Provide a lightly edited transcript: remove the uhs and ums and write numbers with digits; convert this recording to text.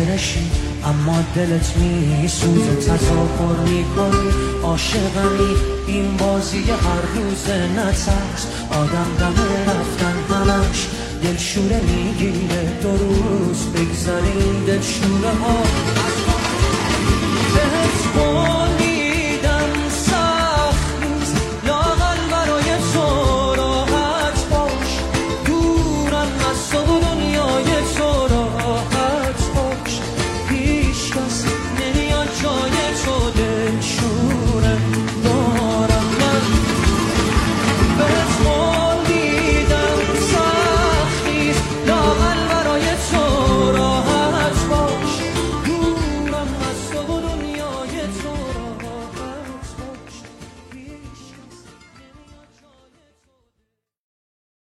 خاطرشی اما دلت میسوزه، تظاهر میکنی عاشقمی، این بازی هر روز نترس، آدم دم رفتن همش دلشوره میگیره، 2 روز بگذاریم دلشوره ها